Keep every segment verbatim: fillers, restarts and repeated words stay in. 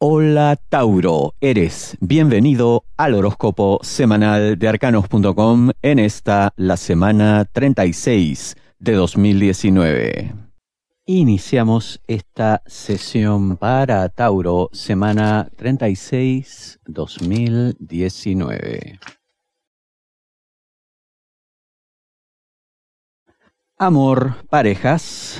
Hola Tauro, eres bienvenido al horóscopo semanal de arcanos punto com en esta, la semana treinta y seis de dos mil diecinueve. Iniciamos esta sesión para Tauro, semana treinta y seis, dos mil diecinueve. Amor, parejas.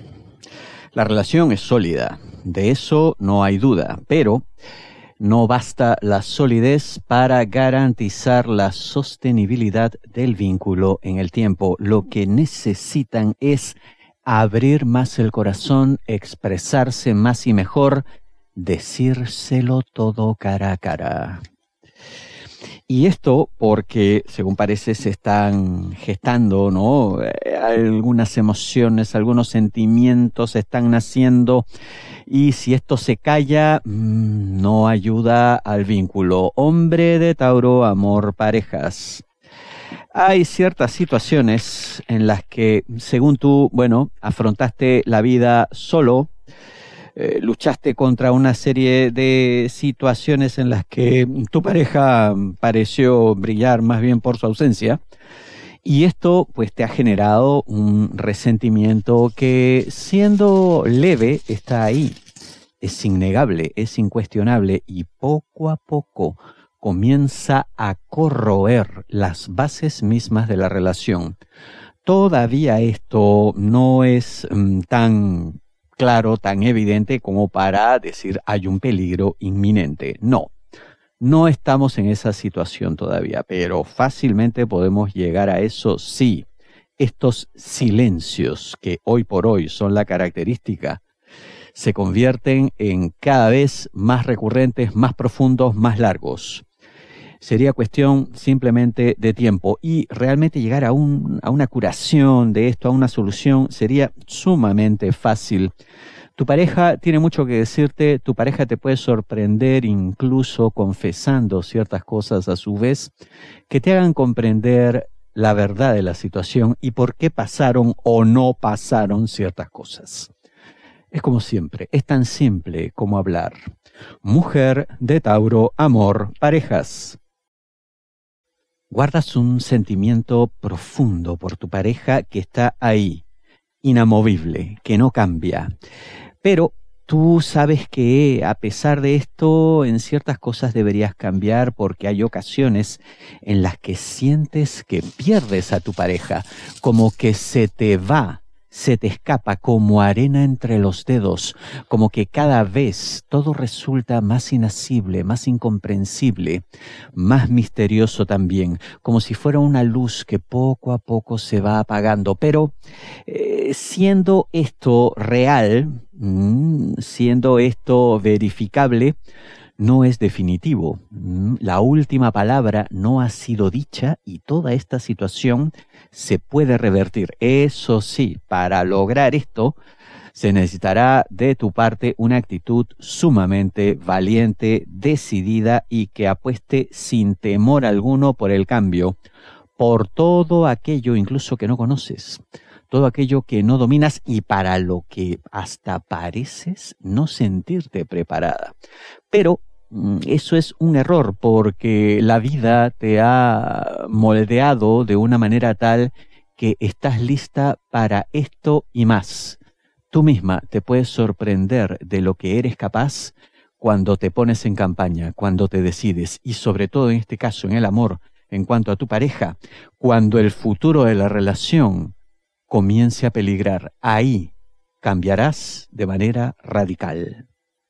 La relación es sólida. De eso no hay duda, pero no basta la solidez para garantizar la sostenibilidad del vínculo en el tiempo. Lo que necesitan es abrir más el corazón, expresarse más y mejor, decírselo todo cara a cara. Y esto porque, según parece, se están gestando, ¿no? Algunas emociones, algunos sentimientos están naciendo. Y si esto se calla, no ayuda al vínculo. Hombre de Tauro, amor, parejas. Hay ciertas situaciones en las que, según tú, bueno, afrontaste la vida solo, eh, luchaste contra una serie de situaciones en las que tu pareja pareció brillar más bien por su ausencia. Y esto pues te ha generado un resentimiento que, siendo leve, está ahí. Es innegable, es incuestionable y poco a poco comienza a corroer las bases mismas de la relación. Todavía esto no es um, tan claro, tan evidente como para decir hay un peligro inminente. No. No estamos en esa situación todavía, pero fácilmente podemos llegar a eso si estos silencios que hoy por hoy son la característica se convierten en cada vez más recurrentes, más profundos, más largos. Sería cuestión simplemente de tiempo y realmente llegar a, un, a una curación de esto, a una solución, sería sumamente fácil. Tu pareja tiene mucho que decirte, tu pareja te puede sorprender incluso confesando ciertas cosas a su vez que te hagan comprender la verdad de la situación y por qué pasaron o no pasaron ciertas cosas. Es como siempre, es tan simple como hablar. Mujer de Tauro, amor, parejas. Guardas un sentimiento profundo por tu pareja que está ahí, inamovible, que no cambia. Pero tú sabes que a pesar de esto, en ciertas cosas deberías cambiar porque hay ocasiones en las que sientes que pierdes a tu pareja, como que se te va, se te escapa como arena entre los dedos, como que cada vez todo resulta más inasible, más incomprensible, más misterioso también, como si fuera una luz que poco a poco se va apagando. Pero eh, siendo esto real, mmm, siendo esto verificable, no es definitivo. La última palabra no ha sido dicha y toda esta situación se puede revertir. Eso sí, para lograr esto, se necesitará de tu parte una actitud sumamente valiente, decidida y que apueste sin temor alguno por el cambio, por todo aquello incluso que no conoces, todo aquello que no dominas y para lo que hasta pareces no sentirte preparada. Pero eso es un error porque la vida te ha moldeado de una manera tal que estás lista para esto y más. Tú misma te puedes sorprender de lo que eres capaz cuando te pones en campaña, cuando te decides y sobre todo en este caso en el amor, en cuanto a tu pareja, cuando el futuro de la relación comience a peligrar. Ahí cambiarás de manera radical.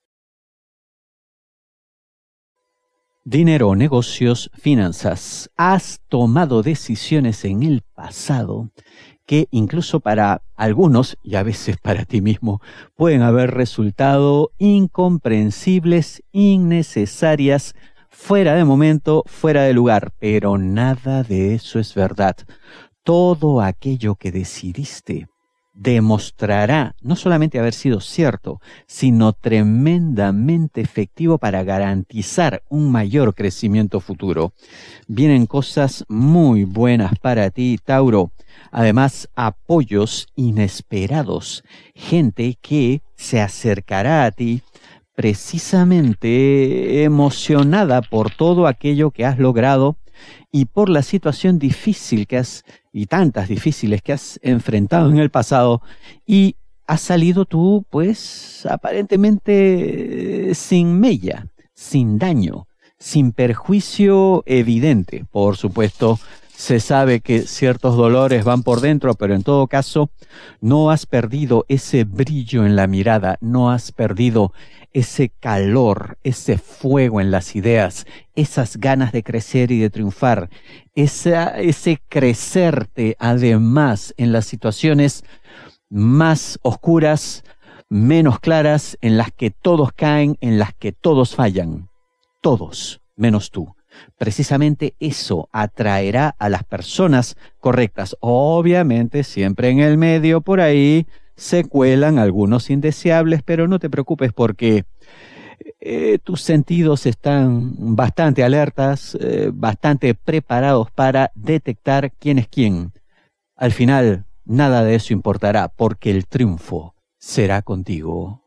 Dinero, negocios, finanzas. Has tomado decisiones en el pasado que incluso para algunos, y a veces para ti mismo, pueden haber resultado incomprensibles, innecesarias, fuera de momento, fuera de lugar. Pero nada de eso es verdad. Todo aquello que decidiste demostrará no solamente haber sido cierto, sino tremendamente efectivo para garantizar un mayor crecimiento futuro. Vienen cosas muy buenas para ti, Tauro. Además, apoyos inesperados, gente que se acercará a ti precisamente emocionada por todo aquello que has logrado y por la situación difícil que has, y tantas difíciles que has enfrentado en el pasado, y has salido tú, pues, aparentemente sin mella, sin daño, sin perjuicio evidente. Por supuesto, se sabe que ciertos dolores van por dentro, pero en todo caso, no has perdido ese brillo en la mirada, no has perdido ese calor, ese fuego en las ideas, esas ganas de crecer y de triunfar, esa, ese crecerte además en las situaciones más oscuras, menos claras, en las que todos caen, en las que todos fallan, todos, menos tú. Precisamente eso atraerá a las personas correctas. Obviamente, siempre en el medio por ahí se cuelan algunos indeseables, pero no te preocupes porque eh, tus sentidos están bastante alertas, eh, bastante preparados para detectar quién es quién. Al final, nada de eso importará porque el triunfo será contigo.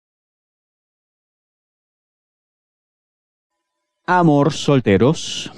Amor, solteros.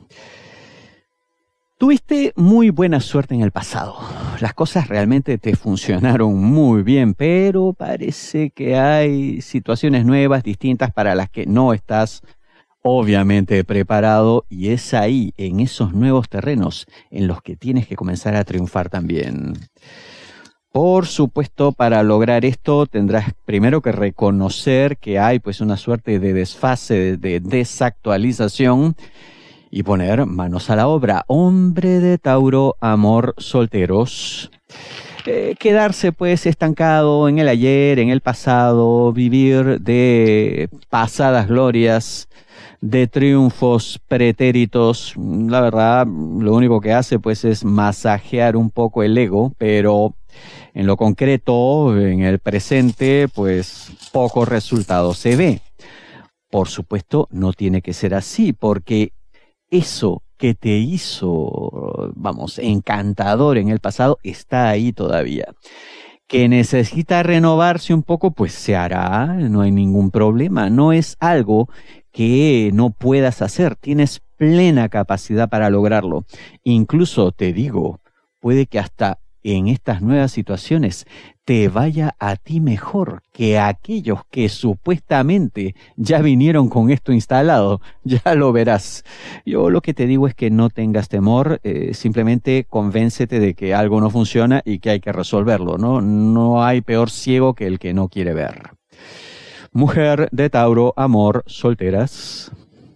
Tuviste muy buena suerte en el pasado. Las cosas realmente te funcionaron muy bien, pero parece que hay situaciones nuevas, distintas, para las que no estás obviamente preparado, y es ahí, en esos nuevos terrenos, en los que tienes que comenzar a triunfar también. Por supuesto, para lograr esto tendrás primero que reconocer que hay pues una suerte de desfase, de, de desactualización, y poner manos a la obra. Hombre de Tauro, amor, solteros. Eh, quedarse pues estancado en el ayer, en el pasado, vivir de pasadas glorias, de triunfos pretéritos, la verdad, lo único que hace pues es masajear un poco el ego, pero en lo concreto, en el presente, pues poco resultado se ve. Por supuesto, no tiene que ser así, porque eso que te hizo, vamos, encantador en el pasado, está ahí todavía. Que necesita renovarse un poco, pues se hará, no hay ningún problema. No es algo que no puedas hacer, tienes plena capacidad para lograrlo. Incluso, te digo, puede que hasta en estas nuevas situaciones te vaya a ti mejor que a aquellos que supuestamente ya vinieron con esto instalado. Ya lo verás. Yo lo que te digo es que no tengas temor, eh, simplemente convéncete de que algo no funciona y que hay que resolverlo, ¿no? No hay peor ciego que el que no quiere ver. Mujer de Tauro, amor, solteras.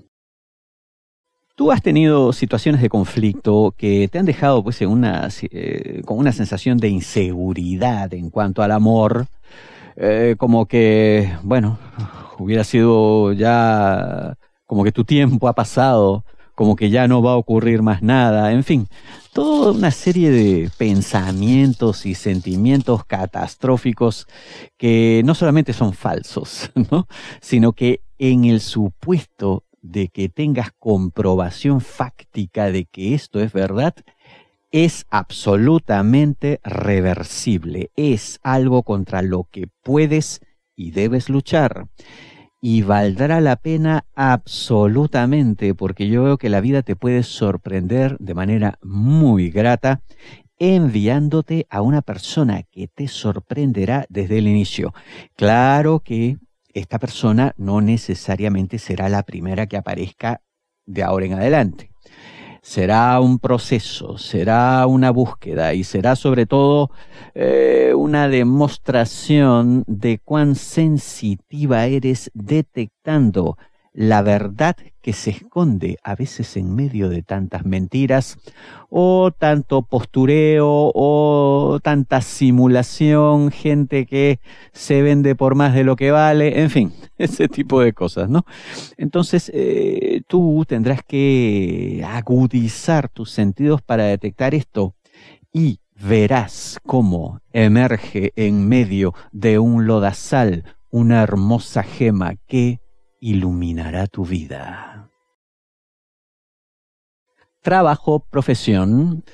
Tú has tenido situaciones de conflicto que te han dejado pues en una, eh, con una sensación de inseguridad en cuanto al amor, eh, como que, bueno, hubiera sido ya, como que tu tiempo ha pasado, como que ya no va a ocurrir más nada, en fin, toda una serie de pensamientos y sentimientos catastróficos que no solamente son falsos, ¿no?, sino que en el supuesto de que tengas comprobación fáctica de que esto es verdad, es absolutamente reversible. Es algo contra lo que puedes y debes luchar. Y valdrá la pena absolutamente, porque yo veo que la vida te puede sorprender de manera muy grata, enviándote a una persona que te sorprenderá desde el inicio. Claro que esta persona no necesariamente será la primera que aparezca de ahora en adelante. Será un proceso, será una búsqueda y será sobre todo eh, una demostración de cuán sensitiva eres detectando la verdad que se esconde a veces en medio de tantas mentiras o tanto postureo o tanta simulación, gente que se vende por más de lo que vale, en fin, ese tipo de cosas, ¿no? Entonces eh, tú tendrás que agudizar tus sentidos para detectar esto y verás cómo emerge en medio de un lodazal una hermosa gema que iluminará tu vida. Trabajo, profesión.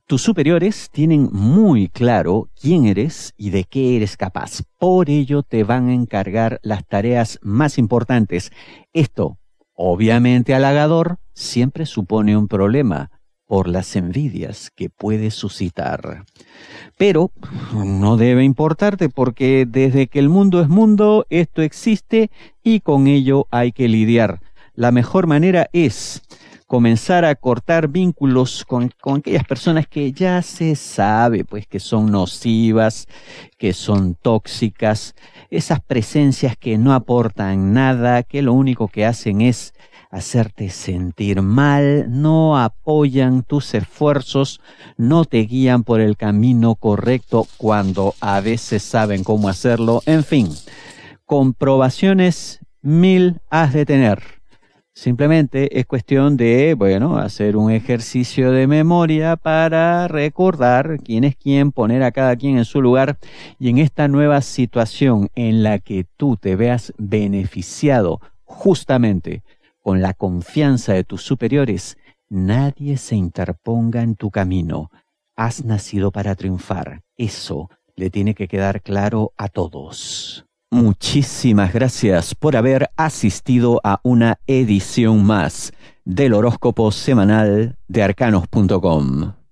Tus superiores tienen muy claro quién eres y de qué eres capaz. Por ello te van a encargar las tareas más importantes. Esto, obviamente halagador, siempre supone un problema por las envidias que puede suscitar. Pero no debe importarte porque desde que el mundo es mundo, esto existe y con ello hay que lidiar. La mejor manera es comenzar a cortar vínculos con, con aquellas personas que ya se sabe, pues, que son nocivas, que son tóxicas, esas presencias que no aportan nada, que lo único que hacen es hacerte sentir mal, no apoyan tus esfuerzos, no te guían por el camino correcto cuando a veces saben cómo hacerlo. En fin, comprobaciones mil has de tener. Simplemente es cuestión de, bueno, hacer un ejercicio de memoria para recordar quién es quién, poner a cada quien en su lugar y en esta nueva situación en la que tú te veas beneficiado justamente con la confianza de tus superiores, nadie se interponga en tu camino. Has nacido para triunfar. Eso le tiene que quedar claro a todos. Muchísimas gracias por haber asistido a una edición más del horóscopo semanal de arcanos punto com.